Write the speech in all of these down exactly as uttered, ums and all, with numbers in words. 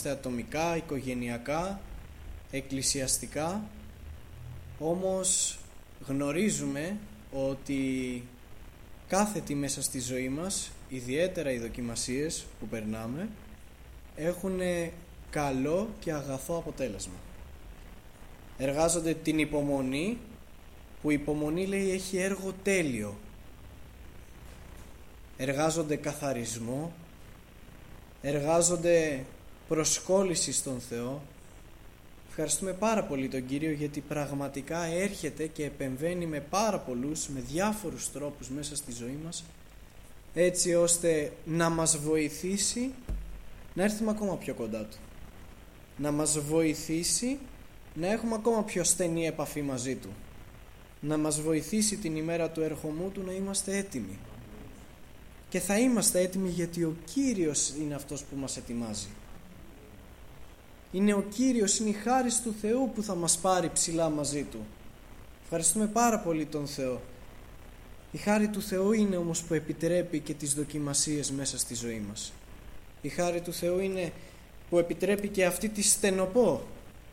ατομικά, οικογενειακά, εκκλησιαστικά, όμως γνωρίζουμε ότι κάθετη μέσα στη ζωή μας, ιδιαίτερα οι δοκιμασίες που περνάμε, έχουν καλό και αγαθό αποτέλεσμα. Εργάζονται την υπομονή, που η υπομονή, λέει, έχει έργο τέλειο. Εργάζονται καθαρισμό, εργάζονται προσκόλληση στον Θεό. Ευχαριστούμε πάρα πολύ τον Κύριο, γιατί πραγματικά έρχεται και επεμβαίνει με πάρα πολλούς, με διάφορους τρόπους μέσα στη ζωή μας, έτσι ώστε να μας βοηθήσει να έρθουμε ακόμα πιο κοντά Του, να μας βοηθήσει να έχουμε ακόμα πιο στενή επαφή μαζί Του, να μας βοηθήσει την ημέρα του ερχομού Του να είμαστε έτοιμοι. Και θα είμαστε έτοιμοι, γιατί ο Κύριος είναι αυτός που μας ετοιμάζει. Είναι ο Κύριος, είναι η χάρις του Θεού που θα μας πάρει ψηλά μαζί Του. Ευχαριστούμε πάρα πολύ τον Θεό. Η χάρη του Θεού είναι όμως που επιτρέπει και τις δοκιμασίες μέσα στη ζωή μας. Η χάρη του Θεού είναι που επιτρέπει και αυτή τη στενοπό.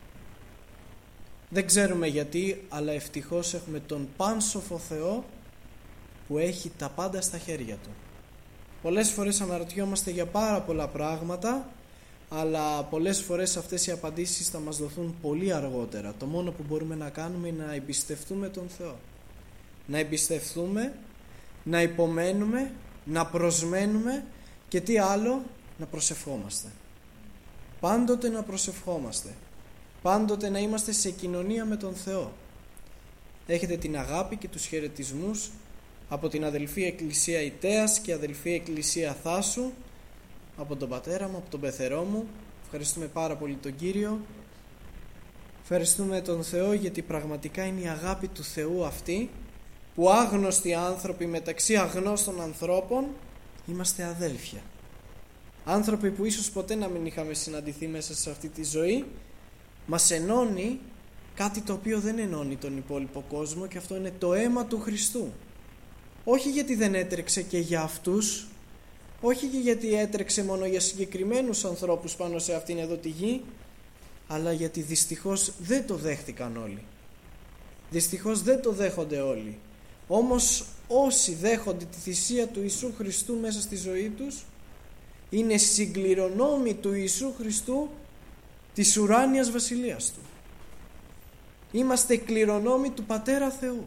Δεν ξέρουμε γιατί, αλλά ευτυχώς έχουμε τον πάνσοφο Θεό που έχει τα πάντα στα χέρια Του. Πολλές φορές αναρωτιόμαστε για πάρα πολλά πράγματα, αλλά πολλές φορές αυτές οι απαντήσεις θα μας δοθούν πολύ αργότερα. Το μόνο που μπορούμε να κάνουμε είναι να εμπιστευτούμε τον Θεό. Να εμπιστευτούμε, να υπομένουμε, να προσμένουμε και τι άλλο, να προσευχόμαστε. Πάντοτε να προσευχόμαστε. Πάντοτε να είμαστε σε κοινωνία με τον Θεό. Έχετε την αγάπη και τους χαιρετισμούς από την αδελφή Εκκλησία Ιτέας και αδελφή Εκκλησία Θάσου, από τον πατέρα μου, από τον πεθερό μου. Ευχαριστούμε πάρα πολύ τον Κύριο. Ευχαριστούμε τον Θεό, γιατί πραγματικά είναι η αγάπη του Θεού αυτή, που άγνωστοι άνθρωποι μεταξύ αγνώστων ανθρώπων είμαστε αδέλφια. Άνθρωποι που ίσως ποτέ να μην είχαμε συναντηθεί μέσα σε αυτή τη ζωή, μας ενώνει κάτι το οποίο δεν ενώνει τον υπόλοιπο κόσμο, και αυτό είναι το αίμα του Χριστού. Όχι γιατί δεν έτρεξε και για αυτούς, όχι και γιατί έτρεξε μόνο για συγκεκριμένους ανθρώπους πάνω σε αυτήν εδώ τη γη, αλλά γιατί δυστυχώς δεν το δέχτηκαν όλοι. Δυστυχώς δεν το δέχονται όλοι. Όμως όσοι δέχονται τη θυσία του Ιησού Χριστού μέσα στη ζωή τους, είναι συγκληρονόμοι του Ιησού Χριστού της ουράνιας βασιλείας Του. Είμαστε κληρονόμοι του Πατέρα Θεού.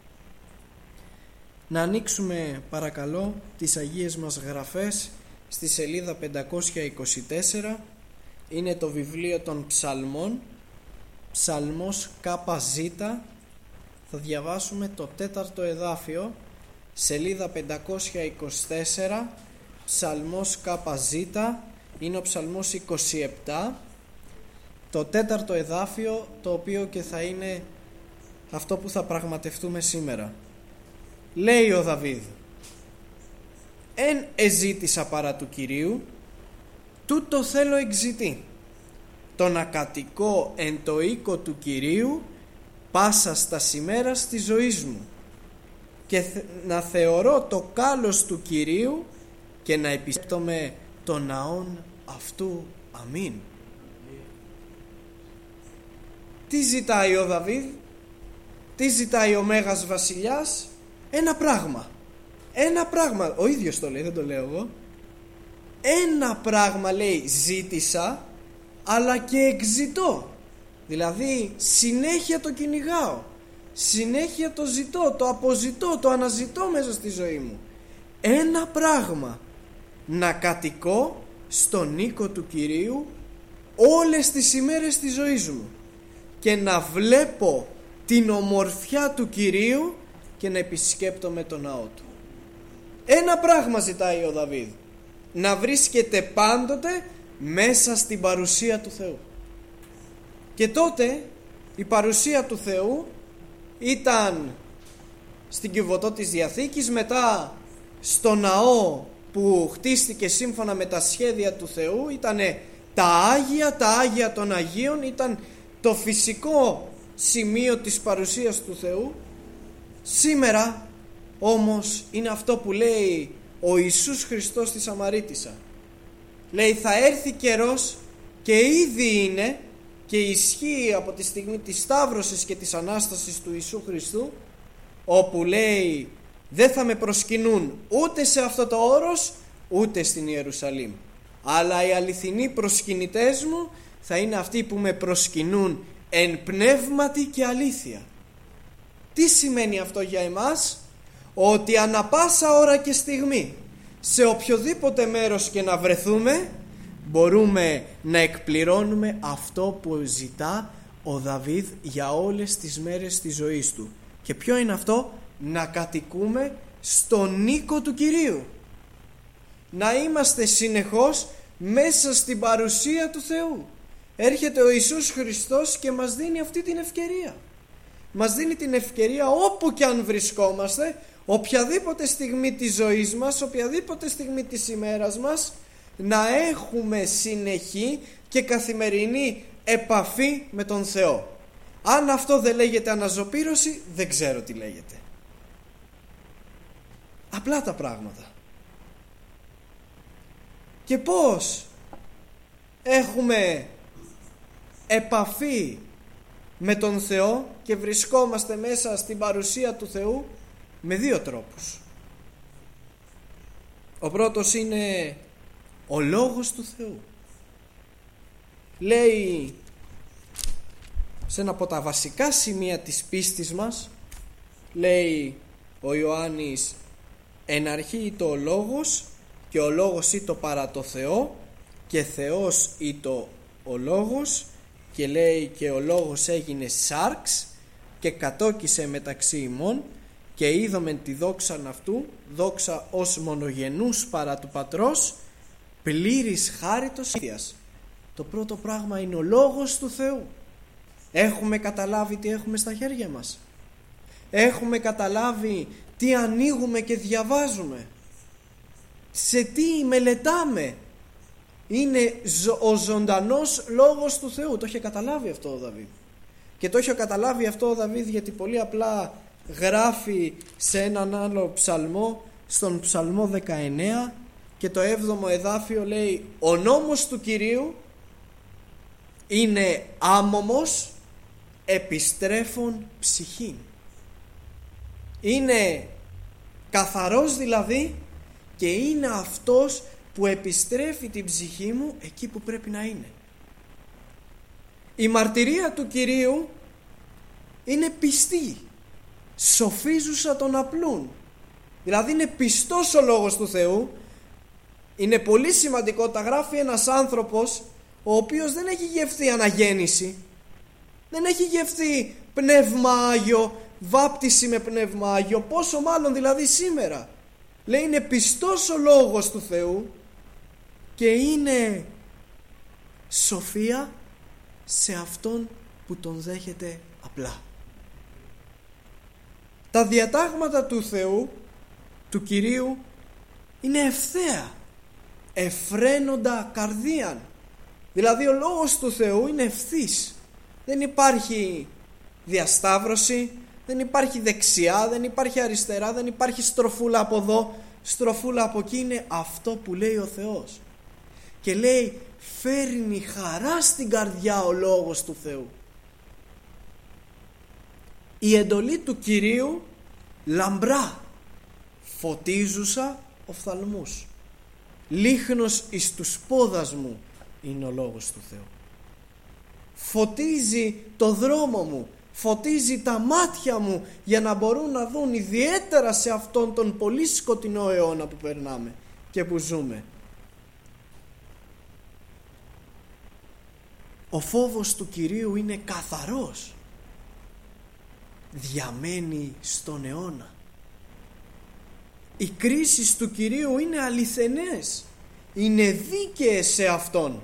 Να ανοίξουμε παρακαλώ τις Αγίες μας Γραφές στη σελίδα πεντακόσια είκοσι τέσσερα. Είναι το βιβλίο των Ψαλμών, Ψαλμός ΚΖ. Θα διαβάσουμε το τέταρτο εδάφιο, σελίδα πεντακόσια είκοσι τέσσερα, Ψαλμός ΚΖ. Είναι ο Ψαλμός είκοσι επτά, το τέταρτο εδάφιο, το οποίο και θα είναι αυτό που θα πραγματευτούμε σήμερα. Λέει ο Δαβίδ: «Εν εζήτησα παρά του Κυρίου, τούτο θέλω εξητή, το να κατοικώ εν το οίκο του Κυρίου πάσα στα ημέρας της ζωής μου, και να θεωρώ το κάλος του Κυρίου και να επισκέπτομαι το ναόν αυτού. Αμήν». Τι ζητάει ο Δαβίδ, τι ζητάει ο Μέγας Βασιλιάς? Ένα πράγμα. Ένα πράγμα. Ο ίδιος το λέει, δεν το λέω εγώ. Ένα πράγμα, λέει, ζήτησα, αλλά και εξητώ. Δηλαδή συνέχεια το κυνηγάω, συνέχεια το ζητώ, το αποζητώ, το αναζητώ μέσα στη ζωή μου. Ένα πράγμα: να κατοικώ στον οίκο του Κυρίου όλες τις ημέρες της ζωής μου και να βλέπω την ομορφιά του Κυρίου και να επισκέπτομαι τον ναό Του. Ένα πράγμα ζητάει ο Δαβίδ: να βρίσκεται πάντοτε μέσα στην παρουσία του Θεού. Και τότε η παρουσία του Θεού ήταν στην Κιβωτό της Διαθήκης, μετά στο ναό που χτίστηκε σύμφωνα με τα σχέδια του Θεού, ήταν τα Άγια, τα Άγια των Αγίων, ήταν το φυσικό σημείο της παρουσίας του Θεού. Σήμερα όμως είναι αυτό που λέει ο Ιησούς Χριστός στη Σαμαρίτισσα. Λέει: θα έρθει καιρός και ήδη είναι και ισχύει από τη στιγμή της Σταύρωσης και της Ανάστασης του Ιησού Χριστού, όπου λέει δεν θα με προσκυνούν ούτε σε αυτό το όρος ούτε στην Ιερουσαλήμ, αλλά οι αληθινοί προσκυνητές μου θα είναι αυτοί που με προσκυνούν εν πνεύματι και αλήθεια. Τι σημαίνει αυτό για εμάς? Ότι ανα πάσα ώρα και στιγμή, σε οποιοδήποτε μέρος και να βρεθούμε, μπορούμε να εκπληρώνουμε αυτό που ζητά ο Δαβίδ για όλες τις μέρες της ζωής του. Και ποιο είναι αυτό? Να κατοικούμε στον οίκο του Κυρίου, να είμαστε συνεχώς μέσα στην παρουσία του Θεού. Έρχεται ο Ιησούς Χριστός και μας δίνει αυτή την ευκαιρία. Μας δίνει την ευκαιρία όπου και αν βρισκόμαστε, οποιαδήποτε στιγμή της ζωής μας, οποιαδήποτε στιγμή της ημέρας μας, να έχουμε συνεχή και καθημερινή επαφή με τον Θεό. Αν αυτό δεν λέγεται αναζωπήρωση, δεν ξέρω τι λέγεται. Απλά τα πράγματα. Και πώς έχουμε επαφή με τον Θεό και βρισκόμαστε μέσα στην παρουσία του Θεού? Με δύο τρόπους. Ο πρώτος είναι ο Λόγος του Θεού. Λέει σε ένα από τα βασικά σημεία της πίστης μας, λέει ο Ιωάννης, εν αρχή ήτο ο Λόγος και ο Λόγος ήτο παρά το Θεό και Θεός ήτο ο Λόγος, και λέει και ο Λόγος έγινε σάρξ και κατόκισε μεταξύ ημών και είδομεν τη δόξαν αυτού, δόξα ως μονογενούς παρά του Πατρός, πλήρης χάριτος ίδιας. Το πρώτο πράγμα είναι ο Λόγος του Θεού. Έχουμε καταλάβει τι έχουμε στα χέρια μας? Έχουμε καταλάβει τι ανοίγουμε και διαβάζουμε? Σε τι μελετάμε? Είναι ο ζωντανός Λόγος του Θεού. Το είχε καταλάβει αυτό ο Δαβίδ. Και το είχε καταλάβει αυτό ο Δαβίδ γιατί πολύ απλά γράφει σε έναν άλλο ψαλμό, στον ψαλμό δεκαεννέα, και το έβδομο εδάφιο λέει: ο νόμος του Κυρίου είναι άμωμος επιστρέφων ψυχήν. Είναι καθαρός δηλαδή, και είναι αυτός που επιστρέφει την ψυχή μου εκεί που πρέπει να είναι. Η μαρτυρία του Κυρίου είναι πιστή, σοφίζουσα των απλούν. Δηλαδή είναι πιστός ο Λόγος του Θεού. Είναι πολύ σημαντικό, τα γράφει ένας άνθρωπος ο οποίος δεν έχει γευθεί αναγέννηση, δεν έχει γευθεί πνεύμα Άγιο, βάπτιση με πνεύμα Άγιο, πόσο μάλλον δηλαδή σήμερα. Λέει είναι πιστός ο Λόγος του Θεού και είναι σοφία σε αυτόν που τον δέχεται απλά. Τα διατάγματα του Θεού, του Κυρίου, είναι ευθέα, εφραίνοντα καρδίαν. Δηλαδή ο Λόγος του Θεού είναι ευθύς. Δεν υπάρχει διασταύρωση, δεν υπάρχει δεξιά, δεν υπάρχει αριστερά, δεν υπάρχει στροφούλα από εδώ, στροφούλα από εκεί. Είναι αυτό που λέει ο Θεός. Και λέει φέρνει χαρά στην καρδιά ο Λόγος του Θεού. Η εντολή του Κυρίου λαμπρά, φωτίζουσα οφθαλμούς. Λίχνος εις τους πόδας μου είναι ο Λόγος του Θεού. Φωτίζει το δρόμο μου, φωτίζει τα μάτια μου για να μπορούν να δουν, ιδιαίτερα σε αυτόν τον πολύ σκοτεινό αιώνα που περνάμε και που ζούμε. Ο φόβος του Κυρίου είναι καθαρός, διαμένει στον αιώνα. Οι κρίσεις του Κυρίου είναι αληθενές, είναι δίκαιες σε Αυτόν.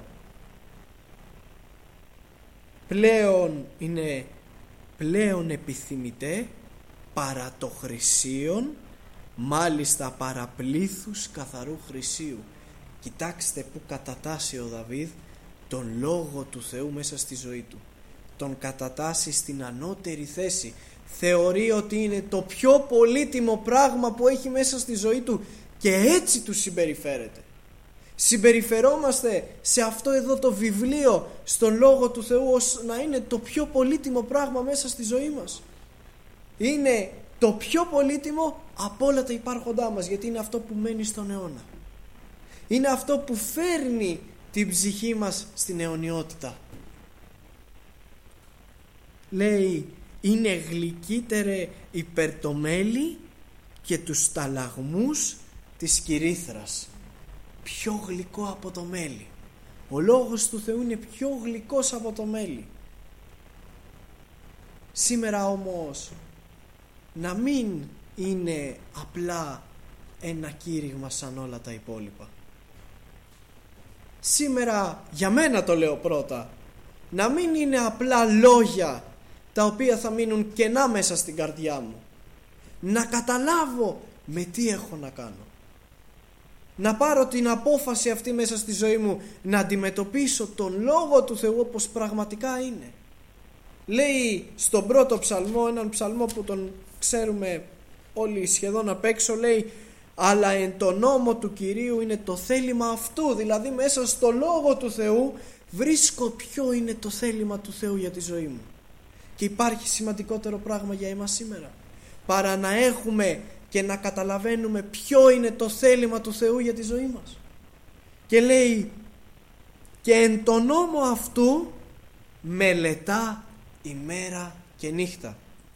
Πλέον είναι πλέον επιθυμητέ παρά το χρυσίον, μάλιστα παραπλήθους καθαρού χρυσίου. Κοιτάξτε που κατατάσσει ο Δαβίδ τον Λόγο του Θεού μέσα στη ζωή του. Τον κατατάσσει στην ανώτερη θέση. Θεωρεί ότι είναι το πιο πολύτιμο πράγμα που έχει μέσα στη ζωή του και έτσι του συμπεριφέρεται. Συμπεριφερόμαστε σε αυτό εδώ το βιβλίο, στον Λόγο του Θεού, ως να είναι το πιο πολύτιμο πράγμα μέσα στη ζωή μας. Είναι το πιο πολύτιμο από όλα τα υπάρχοντά μας, γιατί είναι αυτό που μένει στον αιώνα. Είναι αυτό που φέρνει την ψυχή μας στην αιωνιότητα. Λέει, είναι γλυκύτερε υπέρ το μέλι και τους σταλαγμούς της κυρίθρας. Πιο γλυκό από το μέλι. Ο Λόγος του Θεού είναι πιο γλυκός από το μέλι. Σήμερα όμως να μην είναι απλά ένα κήρυγμα σαν όλα τα υπόλοιπα. Σήμερα, για μένα το λέω πρώτα, να μην είναι απλά λόγια τα οποία θα μείνουν κενά μέσα στην καρδιά μου. Να καταλάβω με τι έχω να κάνω. Να πάρω την απόφαση αυτή μέσα στη ζωή μου, να αντιμετωπίσω τον Λόγο του Θεού όπως πραγματικά είναι. Λέει στον πρώτο ψαλμό, έναν ψαλμό που τον ξέρουμε όλοι σχεδόν απ' έξω, λέει, αλλά εν το νόμο του Κυρίου είναι το θέλημα αυτού. Δηλαδή μέσα στο Λόγο του Θεού βρίσκω ποιο είναι το θέλημα του Θεού για τη ζωή μου. Και υπάρχει σημαντικότερο πράγμα για εμάς σήμερα παρά να έχουμε και να καταλαβαίνουμε ποιο είναι το θέλημα του Θεού για τη ζωή μας. Και λέει, και εν το νόμο αυτού μελετά ημέρα και νύχτα.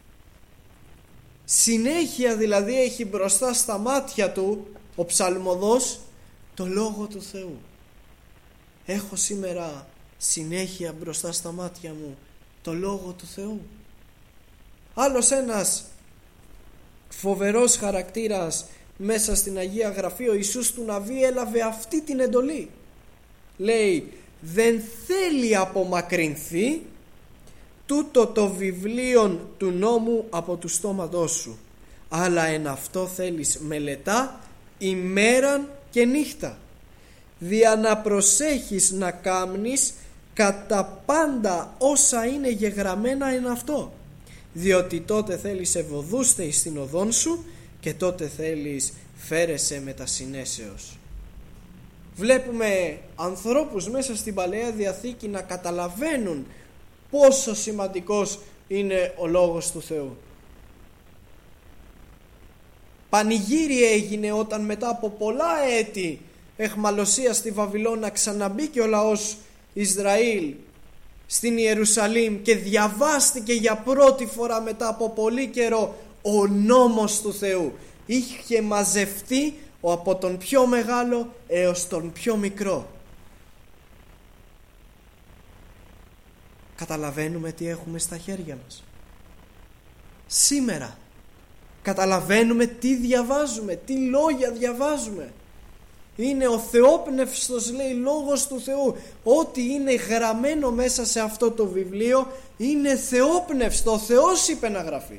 Συνέχεια δηλαδή έχει μπροστά στα μάτια του ο ψαλμοδός το Λόγο του Θεού. Έχω σήμερα συνέχεια μπροστά στα μάτια μου το Λόγο του Θεού. Άλλος ένας φοβερός χαρακτήρας μέσα στην Αγία Γραφή, ο Ιησούς του Ναβί, έλαβε αυτή την εντολή. Λέει, δεν θέλει απομακρυνθεί τούτο το βιβλίον του νόμου από του στόματός σου, αλλά εν αυτό θέλεις μελετά ημέραν και νύχτα, δια να προσέχεις να κάμνεις κατά πάντα όσα είναι γεγραμμένα εν αυτό, διότι τότε θέλεις ευωδούστε εις την οδόν σου και τότε θέλεις φέρεσαι με τα συνέσεως. Βλέπουμε ανθρώπους μέσα στην Παλαιά Διαθήκη να καταλαβαίνουν πόσο σημαντικός είναι ο Λόγος του Θεού. Πανηγύρι έγινε όταν μετά από πολλά έτη εχμαλωσία στη Βαβυλώνα ξαναμπήκε ο λαός Ισραήλ στην Ιερουσαλήμ και διαβάστηκε για πρώτη φορά μετά από πολύ καιρό ο νόμος του Θεού. Είχε μαζευτεί από τον πιο μεγάλο έως τον πιο μικρό. Καταλαβαίνουμε τι έχουμε στα χέρια μας σήμερα. Καταλαβαίνουμε τι διαβάζουμε, τι λόγια διαβάζουμε. Είναι ο θεόπνευστος, λέει, Λόγος του Θεού. Ό,τι είναι γραμμένο μέσα σε αυτό το βιβλίο είναι θεόπνευστο. Ο Θεός είπε να γραφεί.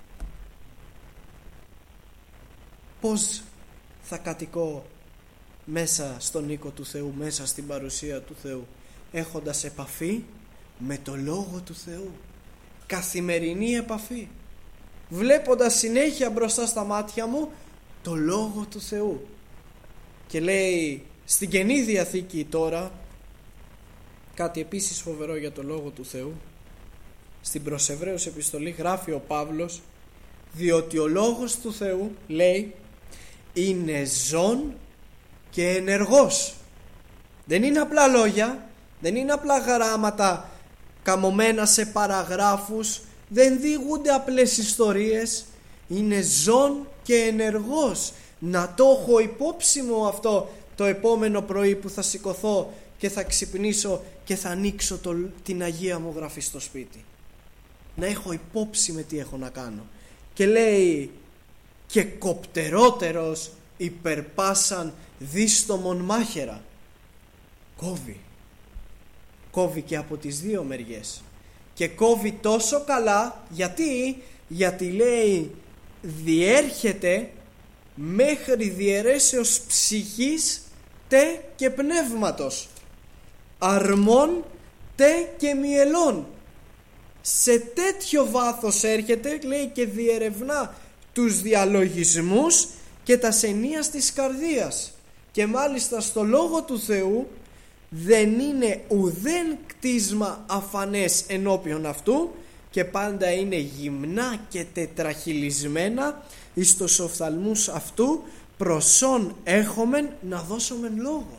Πώς θα κατοικώ μέσα στον οίκο του Θεού, μέσα στην παρουσία του Θεού? Έχοντας επαφή με το Λόγο του Θεού, καθημερινή επαφή, βλέποντας συνέχεια μπροστά στα μάτια μου το Λόγο του Θεού. Και λέει στην Καινή Διαθήκη τώρα κάτι επίσης φοβερό για το Λόγο του Θεού. Στην προς Εβραίους επιστολή γράφει ο Παύλος, διότι ο Λόγος του Θεού, λέει, είναι ζών και ενεργός. Δεν είναι απλά λόγια, δεν είναι απλά γράμματα καμωμένα σε παραγράφους, δεν διηγούνται απλές ιστορίες, είναι ζών και ενεργός. Να το έχω υπόψη μου αυτό το επόμενο πρωί που θα σηκωθώ και θα ξυπνήσω και θα ανοίξω το, την Αγία μου Γραφή στο σπίτι. Να έχω υπόψη με τι έχω να κάνω. Και λέει, και κοπτερότερος υπερπάσαν δίστομον μάχαιρα. Κόβει. Κόβει και από τις δύο μεριές. Και κόβει τόσο καλά, γιατί, γιατί λέει διέρχεται μέχρι διαιρέσεως ψυχής τε και πνεύματος, αρμών τε και μυελών. Σε τέτοιο βάθος έρχεται, λέει, και διερευνά τους διαλογισμούς και τα σενίας της καρδίας. Και μάλιστα στο Λόγο του Θεού δεν είναι ουδέν κτίσμα αφανές ενώπιον αυτού, και πάντα είναι γυμνά και τετραχυλισμένα εις τους οφθαλμούς αυτού, προσόν έχομεν να δώσομεν λόγον.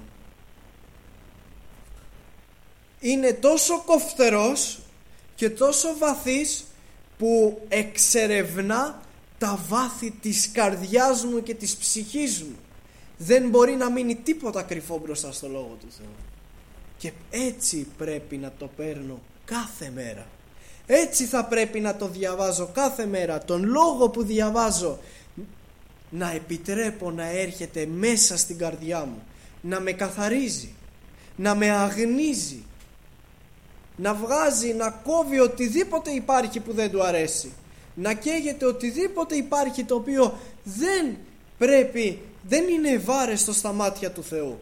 Είναι τόσο κοφτερός και τόσο βαθύς που εξερευνά τα βάθη της καρδιάς μου και της ψυχής μου. Δεν μπορεί να μείνει τίποτα κρυφό μπροστά στο Λόγο του Θεού. Και έτσι πρέπει να το παίρνω κάθε μέρα. Έτσι θα πρέπει να το διαβάζω κάθε μέρα. Τον Λόγο που διαβάζω να επιτρέπω να έρχεται μέσα στην καρδιά μου, να με καθαρίζει, να με αγνίζει, να βγάζει, να κόβει οτιδήποτε υπάρχει που δεν του αρέσει, να καίγεται οτιδήποτε υπάρχει το οποίο δεν πρέπει, δεν είναι ευάρεστο στα μάτια του Θεού.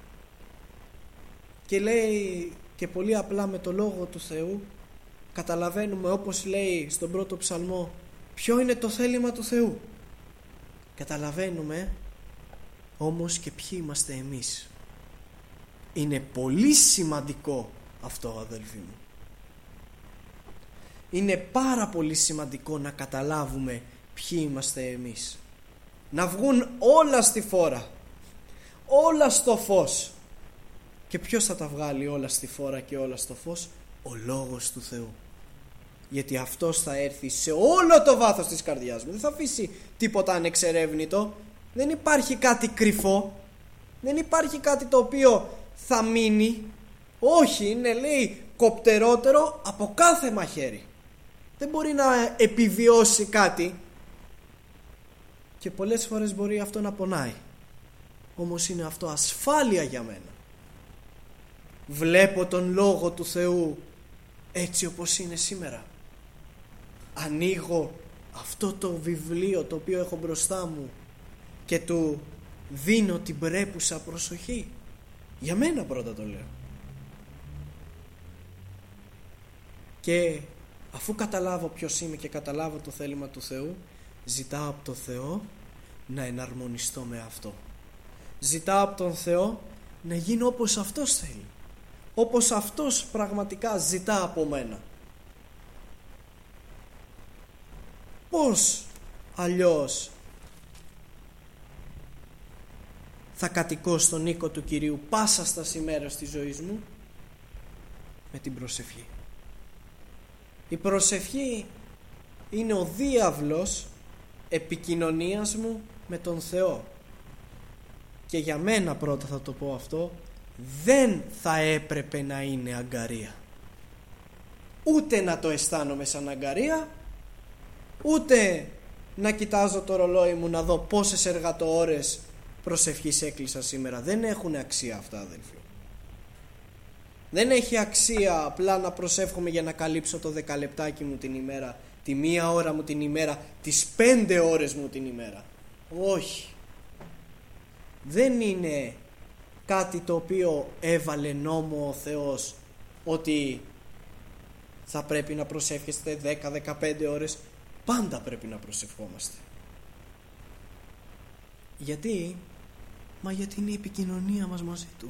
Και λέει και πολύ απλά, με το Λόγο του Θεού καταλαβαίνουμε, όπως λέει στον πρώτο ψαλμό, ποιο είναι το θέλημα του Θεού. Καταλαβαίνουμε όμως και ποιοι είμαστε εμείς. Είναι πολύ σημαντικό αυτό, αδελφοί μου. Είναι πάρα πολύ σημαντικό να καταλάβουμε ποιοι είμαστε εμείς. Να βγουν όλα στη φόρα, όλα στο φως. Και ποιος θα τα βγάλει όλα στη φόρα και όλα στο φως? Ο Λόγος του Θεού. Γιατί αυτός θα έρθει σε όλο το βάθος της καρδιάς μου. Δεν θα αφήσει τίποτα ανεξερεύνητο. Δεν υπάρχει κάτι κρυφό. Δεν υπάρχει κάτι το οποίο θα μείνει. Όχι, είναι, λέει, κοπτερότερο από κάθε μαχαίρι. Δεν μπορεί να επιβιώσει κάτι. Και πολλές φορές μπορεί αυτό να πονάει. Όμως είναι αυτό ασφάλεια για μένα. Βλέπω τον Λόγο του Θεού έτσι όπως είναι σήμερα. Ανοίγω αυτό το βιβλίο το οποίο έχω μπροστά μου και του δίνω την πρέπουσα προσοχή. Για μένα πρώτα το λέω. Και αφού καταλάβω ποιος είμαι και καταλάβω το θέλημα του Θεού, ζητάω από τον Θεό να εναρμονιστώ με αυτό. Ζητάω από τον Θεό να γίνω όπως Αυτός θέλει, όπως Αυτός πραγματικά ζητά από μένα. Πώς αλλιώς θα κατοικώ στον οίκο του Κυρίου πάσα στα ημέρας της ζωής μου? Με την προσευχή. Η προσευχή είναι ο διάβλος επικοινωνίας μου με τον Θεό. Και για μένα πρώτα θα το πω αυτό, δεν θα έπρεπε να είναι αγκαρία. Ούτε να το αισθάνομαι σαν αγκαρία, ούτε να κοιτάζω το ρολόι μου να δω πόσες εργατοώρες προσευχής έκλεισα σήμερα. Δεν έχουν αξία αυτά, αδελφοί. Δεν έχει αξία απλά να προσεύχομαι για να καλύψω το δεκαλεπτάκι μου την ημέρα, τη μία ώρα μου την ημέρα, τις πέντε ώρες μου την ημέρα. Όχι. Δεν είναι κάτι το οποίο έβαλε νόμο ο Θεός ότι θα πρέπει να προσεύχεστε δέκα με δεκαπέντε ώρες. Πάντα πρέπει να προσευχόμαστε. Γιατί? Μα γιατί είναι η επικοινωνία μας μαζί Του.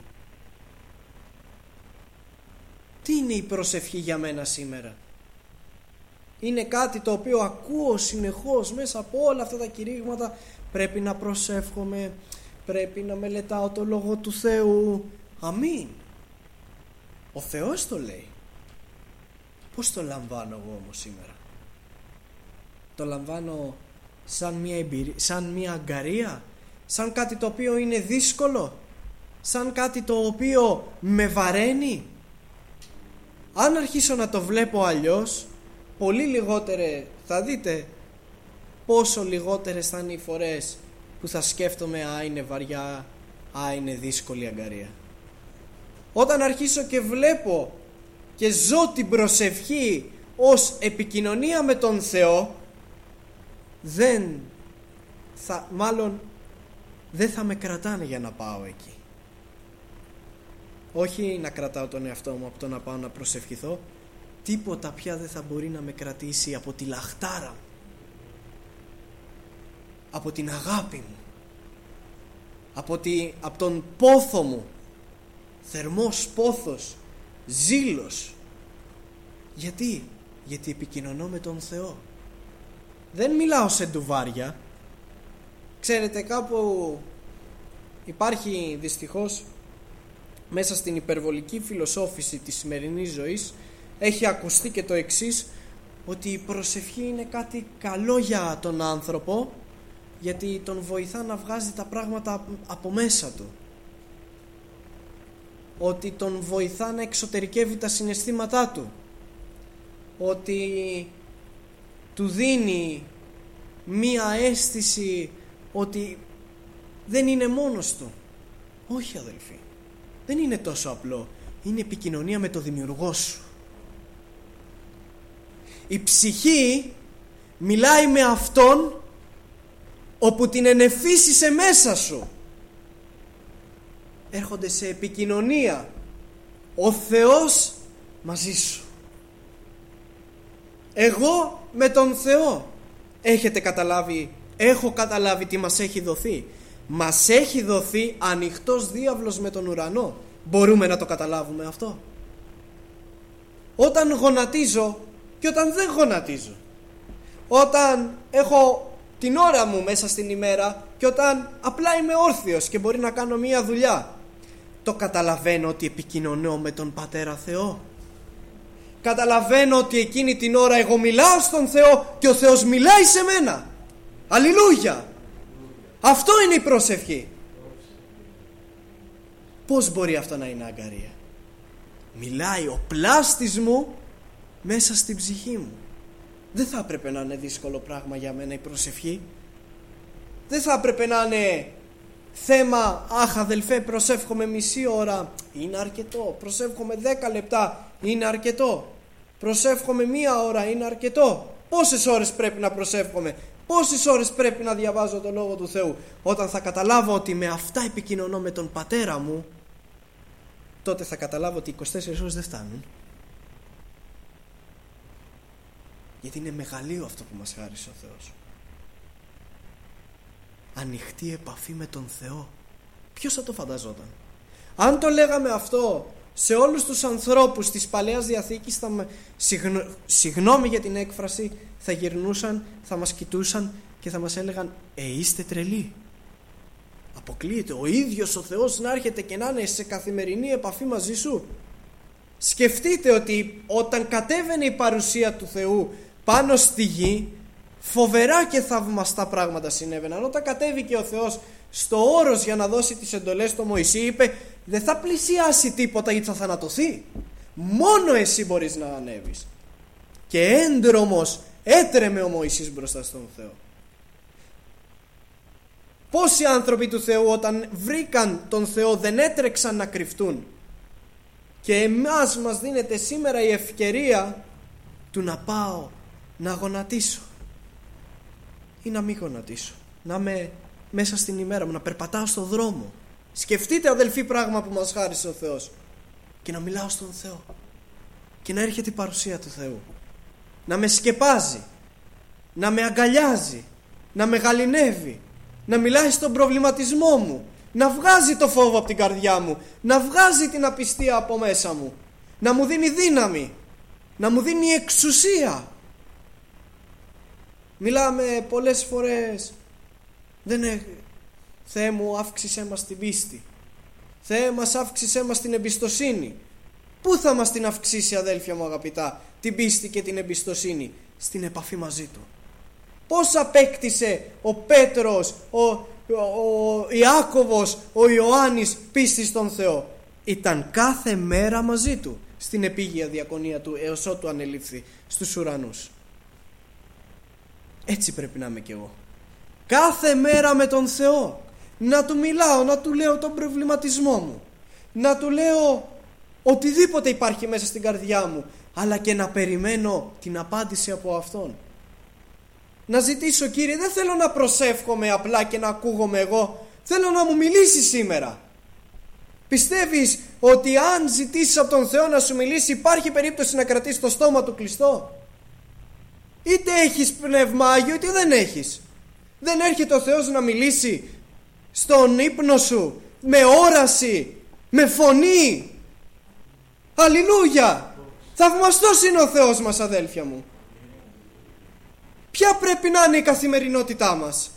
Τι είναι η προσευχή για μένα σήμερα? Είναι κάτι το οποίο ακούω συνεχώς μέσα από όλα αυτά τα κηρύγματα. Πρέπει να προσεύχομαι, πρέπει να μελετάω το Λόγο του Θεού. Αμήν. Ο Θεός το λέει. Πώς το λαμβάνω εγώ όμως σήμερα? Το λαμβάνω σαν μια εμπειρία, σαν μια αγκαρία, σαν κάτι το οποίο είναι δύσκολο, σαν κάτι το οποίο με βαραίνει? Αν αρχίσω να το βλέπω αλλιώς, πολύ λιγότερε, θα δείτε πόσο λιγότερες θα είναι οι φορές που θα σκέφτομαι «Α, είναι βαριά, α, είναι δύσκολη αγκαρία». Όταν αρχίσω και βλέπω και ζω την προσευχή ως επικοινωνία με τον Θεό, δεν θα, μάλλον δεν θα με κρατάνε για να πάω εκεί. Όχι να κρατάω τον εαυτό μου από το να πάω να προσευχηθώ. Τίποτα πια δεν θα μπορεί να με κρατήσει από τη λαχτάρα μου, από την αγάπη μου, από, τη, από τον πόθο μου, θερμός πόθος, ζήλος. Γιατί? Γιατί επικοινωνώ με τον Θεό. Δεν μιλάω σε ντουβάρια. Ξέρετε, κάπου υπάρχει δυστυχώς μέσα στην υπερβολική φιλοσόφηση της σημερινής ζωής, έχει ακουστεί και το εξής, ότι η προσευχή είναι κάτι καλό για τον άνθρωπο, γιατί τον βοηθά να βγάζει τα πράγματα από μέσα του, ότι τον βοηθά να εξωτερικεύει τα συναισθήματά του, ότι του δίνει μία αίσθηση ότι δεν είναι μόνος του. Όχι, αδελφοί, δεν είναι τόσο απλό. Είναι επικοινωνία με το δημιουργό σου. Η ψυχή μιλάει με αυτόν όπου την ενεφύσισε μέσα σου. Έρχονται σε επικοινωνία ο Θεός μαζί σου. Εγώ με τον Θεό. Έχετε καταλάβει, έχω καταλάβει τι μας έχει δοθεί. Μας έχει δοθεί ανοιχτός διάβλος με τον ουρανό. Μπορούμε να το καταλάβουμε αυτό? Όταν γονατίζω και όταν δεν γονατίζω, όταν έχω την ώρα μου μέσα στην ημέρα και όταν απλά είμαι όρθιος και μπορεί να κάνω μία δουλειά, το καταλαβαίνω ότι επικοινωνώ με τον Πατέρα Θεό? Καταλαβαίνω ότι εκείνη την ώρα εγώ μιλάω στον Θεό και ο Θεός μιλάει σε μένα. Αλληλούια! Αυτό είναι η προσευχή. Πώς μπορεί αυτό να είναι αγκαρία? Μιλάει ο πλάστης μου μέσα στην ψυχή μου. Δεν θα έπρεπε να είναι δύσκολο πράγμα για μένα η προσευχή. Δεν θα έπρεπε να είναι θέμα, αχ αδελφέ, προσεύχομαι μισή ώρα, είναι αρκετό. Προσεύχομαι δέκα λεπτά, είναι αρκετό. Προσεύχομαι μία ώρα, είναι αρκετό. Πόσες ώρες πρέπει να προσεύχομαι? Πόσες ώρες πρέπει να διαβάζω το Λόγο του Θεού? Όταν θα καταλάβω ότι με αυτά επικοινωνώ με τον Πατέρα μου, τότε θα καταλάβω ότι είκοσι τέσσερις ώρες δεν φτάνουν. Γιατί είναι μεγαλείο αυτό που μας χάρισε ο Θεός. Ανοιχτή επαφή με τον Θεό. Ποιος θα το φανταζόταν? Αν το λέγαμε αυτό σε όλους τους ανθρώπους της Παλαιάς Διαθήκης, θα με, συγνω, συγγνώμη για την έκφραση, θα γυρνούσαν, θα μας κοιτούσαν και θα μας έλεγαν, ε είστε τρελοί. Αποκλείεται ο ίδιος ο Θεός να έρχεται και να είναι σε καθημερινή επαφή μαζί σου? Σκεφτείτε ότι όταν κατέβαινε η παρουσία του Θεού πάνω στη γη, φοβερά και θαυμαστά πράγματα συνέβαιναν. Όταν κατέβηκε ο Θεός στο όρος για να δώσει τις εντολές στο Μωυσή, είπε, δεν θα πλησιάσει τίποτα γιατί θα θανατωθεί. Μόνο εσύ μπορείς να ανέβεις. Και έντρομος έτρεμε ο Μωυσής μπροστά στον Θεό. Πόσοι άνθρωποι του Θεού όταν βρήκαν τον Θεό δεν έτρεξαν να κρυφτούν? Και εμάς μας δίνεται σήμερα η ευκαιρία του να πάω να γονατίσω ή να μην γονατίσω, να είμαι μέσα στην ημέρα μου, να περπατάω στον δρόμο. Σκεφτείτε, αδελφοί, πράγμα που μας χάρισε ο Θεός, και να μιλάω στον Θεό και να έρχεται η παρουσία του Θεού να με σκεπάζει, να με αγκαλιάζει, να με γαληνεύει, να μιλάει στον προβληματισμό μου, να βγάζει το φόβο από την καρδιά μου, να βγάζει την απιστία από μέσα μου, να μου δίνει δύναμη, να μου δίνει εξουσία. Μιλάμε πολλές φορές, δεν είναι, Θεέ μου αύξησέ μας την πίστη, Θεέ μας αύξησέ μας την εμπιστοσύνη. Πού θα μας την αυξήσει, αδέλφια μου αγαπητά, την πίστη και την εμπιστοσύνη? Στην επαφή μαζί Του. Πώς απέκτησε ο Πέτρος, ο, ο, ο Ιάκωβος, ο Ιωάννης πίστη στον Θεό? Ήταν κάθε μέρα μαζί Του στην επίγεια διακονία Του, έως ότου ανελήφθη στους ουρανούς. Έτσι πρέπει να είμαι κι εγώ. Κάθε μέρα με τον Θεό. Να Του μιλάω, να Του λέω τον προβληματισμό μου, να Του λέω οτιδήποτε υπάρχει μέσα στην καρδιά μου, αλλά και να περιμένω την απάντηση από Αυτόν. Να ζητήσω, Κύριε, δεν θέλω να προσεύχομαι απλά και να ακούγομαι εγώ, θέλω να μου μιλήσει σήμερα. Πιστεύεις ότι αν ζητήσεις από τον Θεό να σου μιλήσει, υπάρχει περίπτωση να κρατήσεις το στόμα του κλειστό? Είτε έχεις πνεύμα Άγιο είτε δεν έχεις. Δεν έρχεται ο Θεός να μιλήσει στον ύπνο σου, με όραση, με φωνή. Αλληλούια! Θαυμαστός είναι ο Θεός μας, αδέλφια μου. Ποια πρέπει να είναι η καθημερινότητά μας?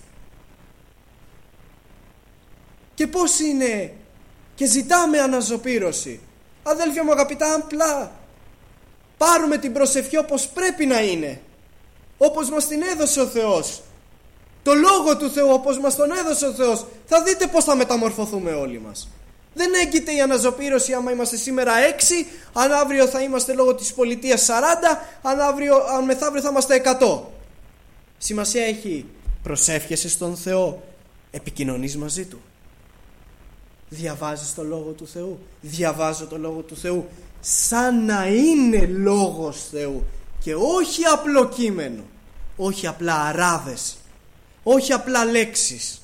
Και πώς είναι? Και ζητάμε αναζωπήρωση. Αδέλφια μου αγαπητά, απλά πάρουμε την προσευχή όπως πρέπει να είναι, όπως μας την έδωσε ο Θεός, το Λόγο του Θεού όπως μας τον έδωσε ο Θεός, θα δείτε πώς θα μεταμορφωθούμε όλοι μας. Δεν έγκυται η αναζωπήρωση άμα είμαστε σήμερα έξι, αν αύριο θα είμαστε λόγω της πολιτείας σαράντα, αν, αύριο, αν μεθαύριο θα είμαστε εκατό. Σημασία έχει, προσεύχεσαι στον Θεό, επικοινωνείς μαζί Του, διαβάζεις το Λόγο του Θεού. Διαβάζω το Λόγο του Θεού σαν να είναι Λόγος Θεού και όχι απλό κείμενο, όχι απλά αράδες, όχι απλά λέξεις.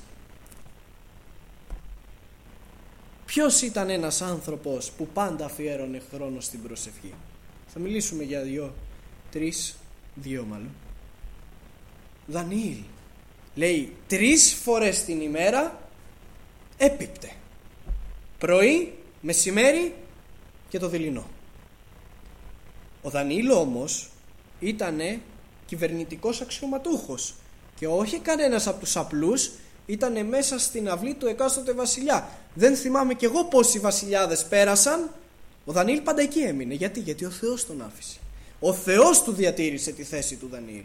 Ποιος ήταν ένας άνθρωπος που πάντα αφιέρωνε χρόνο στην προσευχή? Θα μιλήσουμε για δύο, τρεις, δύο μάλλον. Δανιήλ. Λέει τρεις φορές την ημέρα έπιπτε. Πρωί, μεσημέρι και το δειλινό. Ο Δανιήλ όμως ήτανε κυβερνητικός αξιωματούχος και όχι κανένας από τους απλούς, ήτανε μέσα στην αυλή του εκάστοτε βασιλιά. Δεν θυμάμαι κι εγώ πόσοι βασιλιάδες πέρασαν. Ο Δανιήλ πάντα εκεί έμεινε. Γιατί? Γιατί ο Θεός τον άφησε. Ο Θεός του διατήρησε τη θέση του Δανιήλ.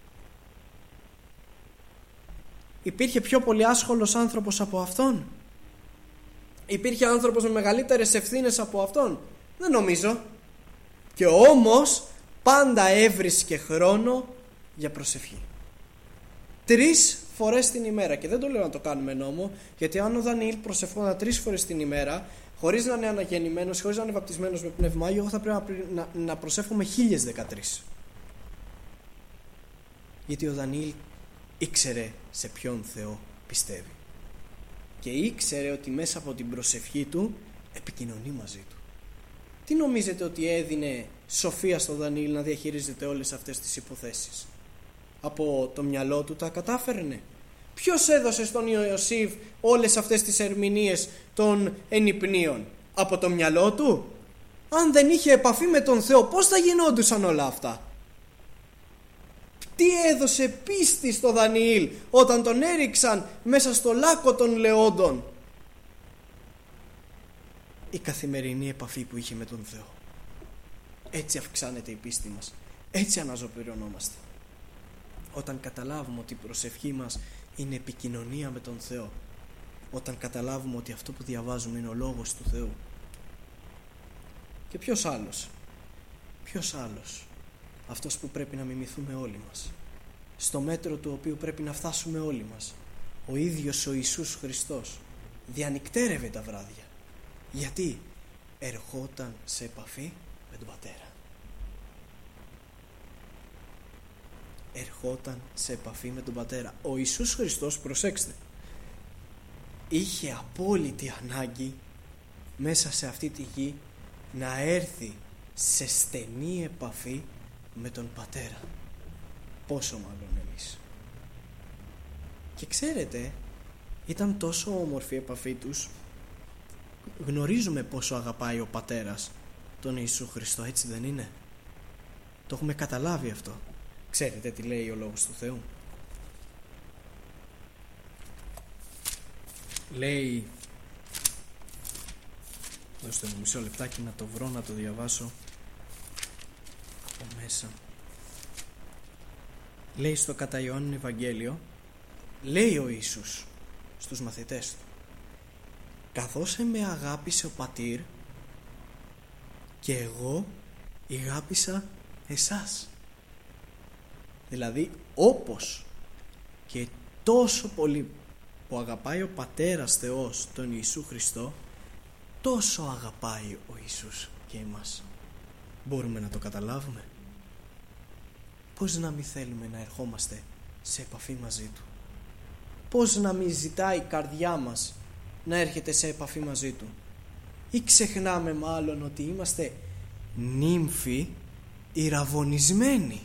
Υπήρχε πιο πολύ άσχολος άνθρωπος από αυτόν? Υπήρχε άνθρωπος με μεγαλύτερες ευθύνες από αυτόν? Δεν νομίζω. Και όμως πάντα έβρισκε χρόνο για προσευχή. Τρεις φορές την ημέρα. Και δεν το λέω να το κάνουμε νόμο, γιατί αν ο Δανιήλ προσευχόταν τρεις φορές την ημέρα, χωρίς να είναι αναγεννημένος, χωρίς να είναι βαπτισμένος με πνεύμα Άγιο, εγώ θα πρέπει να, να προσεύχομαι χίλιες δεκατρείς. Γιατί ο Δανιήλ ήξερε σε ποιον Θεό πιστεύει. Και ήξερε ότι μέσα από την προσευχή του επικοινωνεί μαζί του. Τι νομίζετε ότι έδινε σοφία στο Δανιήλ να διαχειρίζεται όλες αυτές τις υποθέσεις? Από το μυαλό του τα κατάφερνε? Ποιος έδωσε στον Ιωσήφ όλες αυτές τις ερμηνείες των ενυπνίων? Από το μυαλό του? Αν δεν είχε επαφή με τον Θεό, πώς θα γινόντουσαν όλα αυτά? Τι έδωσε πίστη στο Δανιήλ όταν τον έριξαν μέσα στο λάκκο των λεόντων? Η καθημερινή επαφή που είχε με τον Θεό. Έτσι αυξάνεται η πίστη μας. Έτσι αναζωπυρωνόμαστε. Όταν καταλάβουμε ότι η προσευχή μας είναι επικοινωνία με τον Θεό. Όταν καταλάβουμε ότι αυτό που διαβάζουμε είναι ο Λόγος του Θεού. Και ποιος άλλος? Ποιος άλλος? Αυτός που πρέπει να μιμηθούμε όλοι μας. Στο μέτρο του οποίου πρέπει να φτάσουμε όλοι μας. Ο ίδιος ο Ιησούς Χριστός διανυκτέρευε τα βράδια. Γιατί? Ερχόταν σε επαφή με τον Πατέρα. Ερχόταν σε επαφή με τον Πατέρα. Ο Ιησούς Χριστός, προσέξτε, είχε απόλυτη ανάγκη μέσα σε αυτή τη γη να έρθει σε στενή επαφή με τον Πατέρα. Πόσο μάλλον εμείς. Και ξέρετε, ήταν τόσο όμορφη η επαφή τους. Γνωρίζουμε πόσο αγαπάει ο Πατέρας τον Ιησού Χριστό, έτσι δεν είναι? Το έχουμε καταλάβει αυτό. Ξέρετε τι λέει ο Λόγος του Θεού? Λέει, δώστε μου μισό λεπτάκι να το βρω, να το διαβάσω από μέσα. Λέει στο κατά Ιωάννην Ευαγγέλιο, λέει ο Ιησούς στους μαθητές του, καθώς με αγάπησε ο Πατήρ και εγώ αγάπησα εσάς. Δηλαδή όπως και τόσο πολύ που αγαπάει ο Πατέρας Θεός τον Ιησού Χριστό, τόσο αγαπάει ο Ιησούς και εμάς. Μπορούμε να το καταλάβουμε? Πώς να μην θέλουμε να ερχόμαστε σε επαφή μαζί Του? Πώς να μην ζητάει η καρδιά μας να έρχεται σε επαφή μαζί Του? Ή ξεχνάμε μάλλον ότι είμαστε νύμφοι ηραβωνισμένοι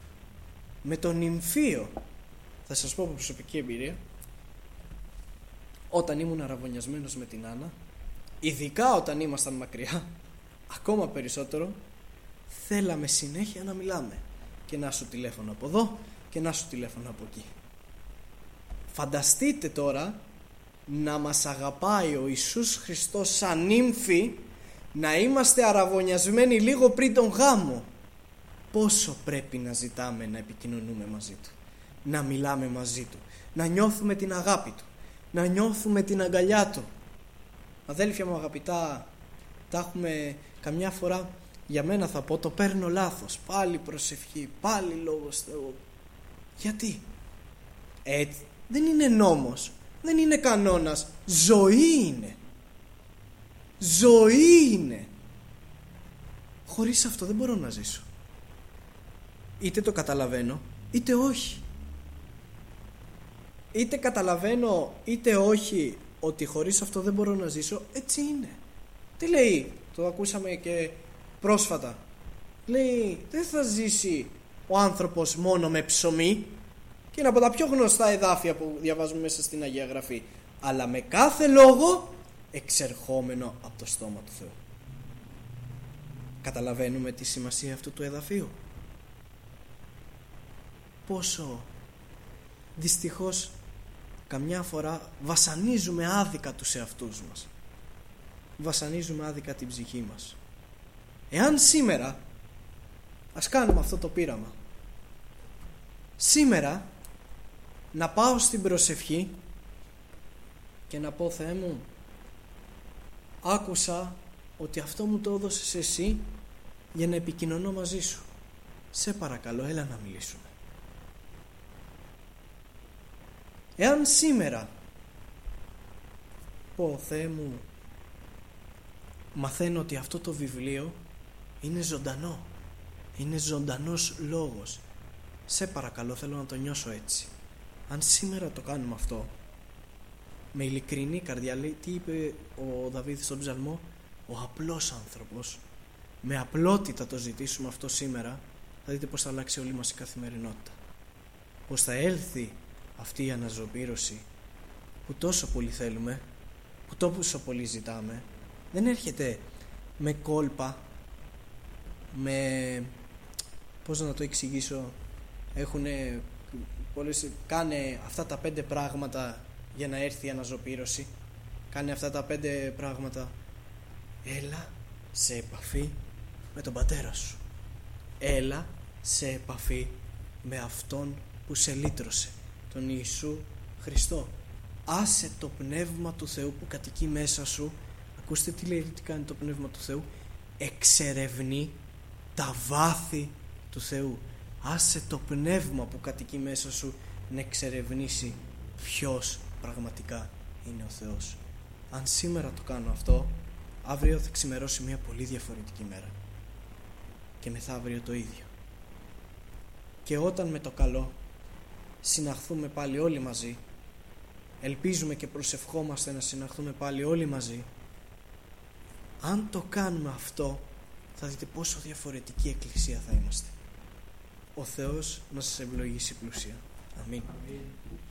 με τον νυμφίο? Θα σας πω από προσωπική εμπειρία. Όταν ήμουν αραβωνιασμένος με την Άννα, ειδικά όταν ήμασταν μακριά, ακόμα περισσότερο, θέλαμε συνέχεια να μιλάμε. Και να σου τηλέφωνο από εδώ και να σου τηλέφωνο από εκεί. Φανταστείτε τώρα να μας αγαπάει ο Ιησούς Χριστός σαν νύμφη, να είμαστε αραβωνιασμένοι λίγο πριν τον γάμο. Πόσο πρέπει να ζητάμε να επικοινωνούμε μαζί Του, να μιλάμε μαζί Του, να νιώθουμε την αγάπη Του, να νιώθουμε την αγκαλιά Του. Αδέλφια μου αγαπητά, τα έχουμε καμιά φορά, για μένα θα πω, το παίρνω λάθος. Πάλι προσευχή, πάλι λόγος Θεού. Γιατί? Έτσι, δεν είναι νόμος, δεν είναι κανόνας, ζωή είναι. Ζωή είναι. Χωρίς αυτό δεν μπορώ να ζήσω. Είτε το καταλαβαίνω, είτε όχι. Είτε καταλαβαίνω, είτε όχι, ότι χωρίς αυτό δεν μπορώ να ζήσω, έτσι είναι. Τι λέει, το ακούσαμε και πρόσφατα. Λέει, δεν θα ζήσει ο άνθρωπος μόνο με ψωμί. Και είναι από τα πιο γνωστά εδάφια που διαβάζουμε μέσα στην Αγία Γραφή. Αλλά με κάθε λόγο εξερχόμενο από το στόμα του Θεού. Καταλαβαίνουμε τη σημασία αυτού του εδαφίου? Πόσο δυστυχώς καμιά φορά βασανίζουμε άδικα τους εαυτούς μας. Βασανίζουμε άδικα την ψυχή μας. Εάν σήμερα, ας κάνουμε αυτό το πείραμα, σήμερα να πάω στην προσευχή και να πω, Θεέ μου, άκουσα ότι αυτό μου το έδωσες εσύ για να επικοινωνώ μαζί σου. Σε παρακαλώ, έλα να μιλήσουμε. Εάν σήμερα πω, Θεέ μου, μαθαίνω ότι αυτό το βιβλίο είναι ζωντανό, είναι ζωντανός λόγος, σε παρακαλώ, θέλω να το νιώσω έτσι. Αν σήμερα το κάνουμε αυτό με ειλικρινή καρδιά, λέει, τι είπε ο Δαβίδ στον ψαλμό, ο απλός άνθρωπος, με απλότητα το ζητήσουμε αυτό σήμερα, θα δείτε πως θα αλλάξει όλη μας η καθημερινότητα, πως θα έλθει αυτή η αναζωπήρωση που τόσο πολύ θέλουμε, που τόσο πολύ ζητάμε. Δεν έρχεται με κόλπα, με, πώς να το εξηγήσω, έχουνε πολλές, κάνε αυτά τα πέντε πράγματα για να έρθει η αναζωπήρωση, κάνε αυτά τα πέντε πράγματα, έλα σε επαφή με τον πατέρα σου, έλα σε επαφή με αυτόν που σε λύτρωσε, τον Ιησού Χριστό. Άσε το Πνεύμα του Θεού που κατοικεί μέσα σου. Ακούστε τι λέει, τι κάνει το Πνεύμα του Θεού, εξερευνεί τα βάθη του Θεού. Άσε το Πνεύμα που κατοικεί μέσα σου να εξερευνήσει ποιος πραγματικά είναι ο Θεός. Αν σήμερα το κάνω αυτό, αύριο θα ξημερώσει μια πολύ διαφορετική μέρα και μεθαύριο το ίδιο. Και όταν με το καλό συναχθούμε πάλι όλοι μαζί, ελπίζουμε και προσευχόμαστε να συναχθούμε πάλι όλοι μαζί, αν το κάνουμε αυτό, θα δείτε πόσο διαφορετική εκκλησία θα είμαστε. Ο Θεός να σας ευλογήσει πλούσια. Αμήν. Αμήν.